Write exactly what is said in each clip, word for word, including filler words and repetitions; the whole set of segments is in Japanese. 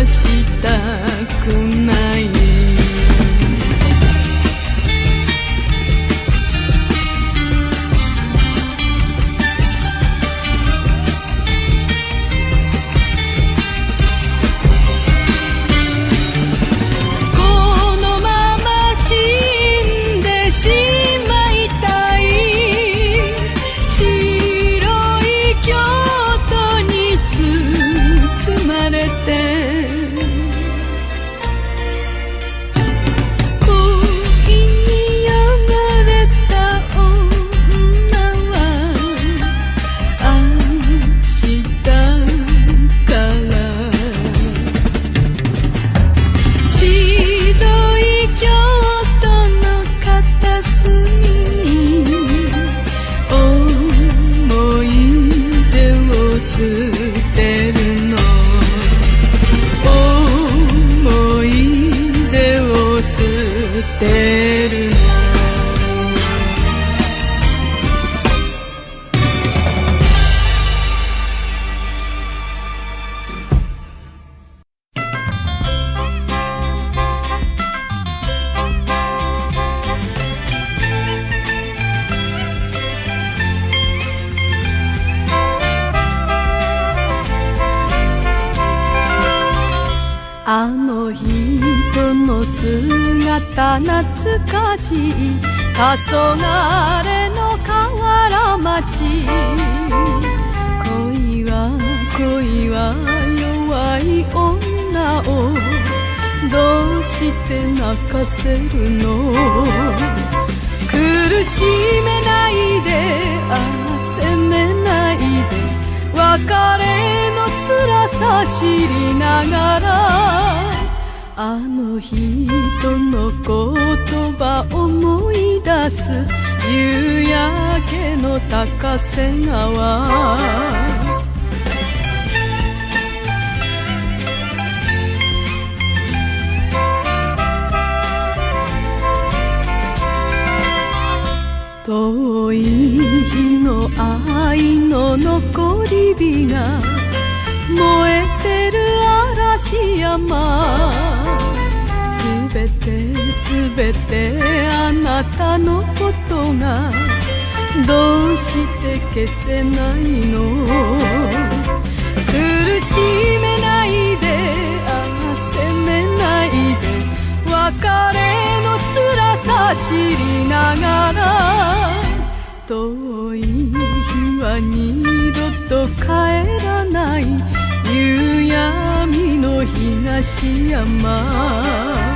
はしたくない。あの人の姿懐かしい黄昏の河原町。恋は恋は弱い女をどうして泣かせるの。苦しめないで、ああ責めないで、別れの辛さ知りながら、あの人の言葉思い出す。夕焼けの高瀬川、遠い日の愛の残り火が燃えてる嵐山。すべてすべてあなたのことがどうして消せないの。苦しめないで、ああ責めないで、別れの辛さ知りながら、遠い日は二度と帰らない夕闇の東山。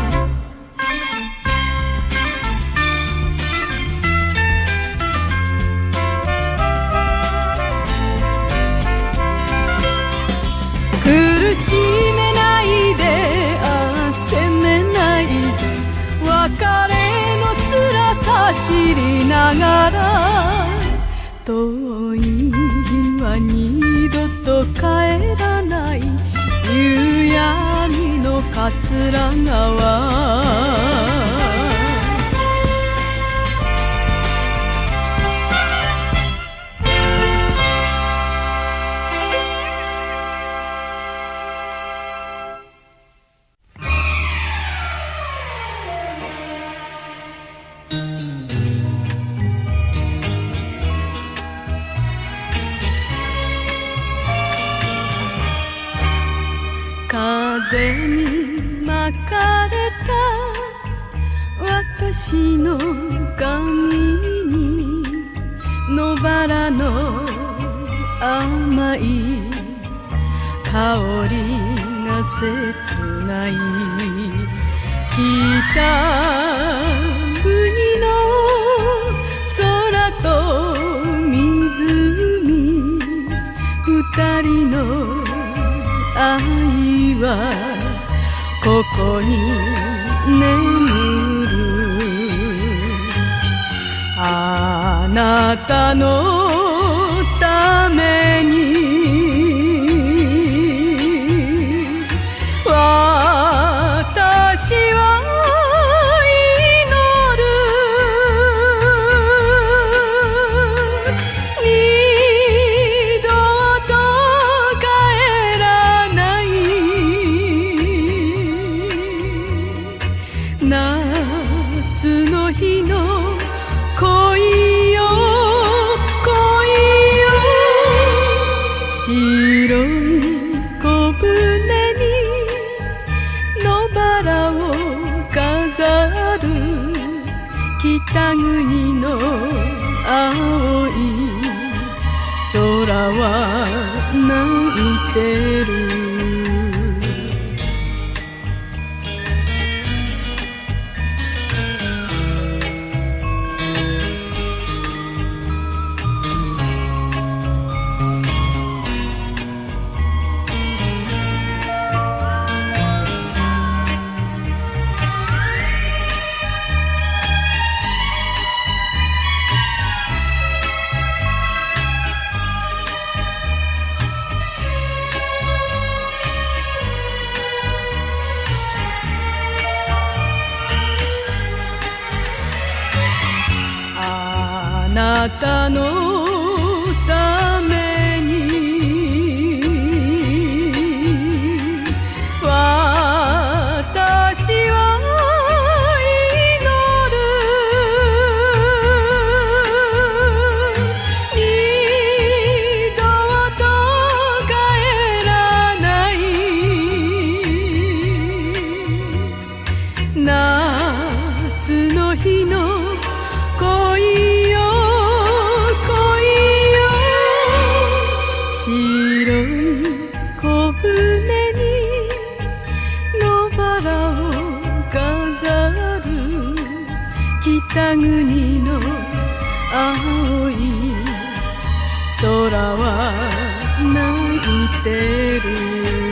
苦しめないで、ああ責めないで、別れの辛さ知りながら、遠い日は二度と帰らない夕闇の桂川。風に巻かれた私の髪に野バラの甘い香りが切ない。北国の空と湖、二人の愛はここに眠る。あなたのために私は祈る。二度と帰らない北国の青い空は泣いてる。あなたのために私は祈る。二度と帰らない夏の日の恋よ恋よ、白い小舟に野バラを飾る。北国の青い空は泣いてる。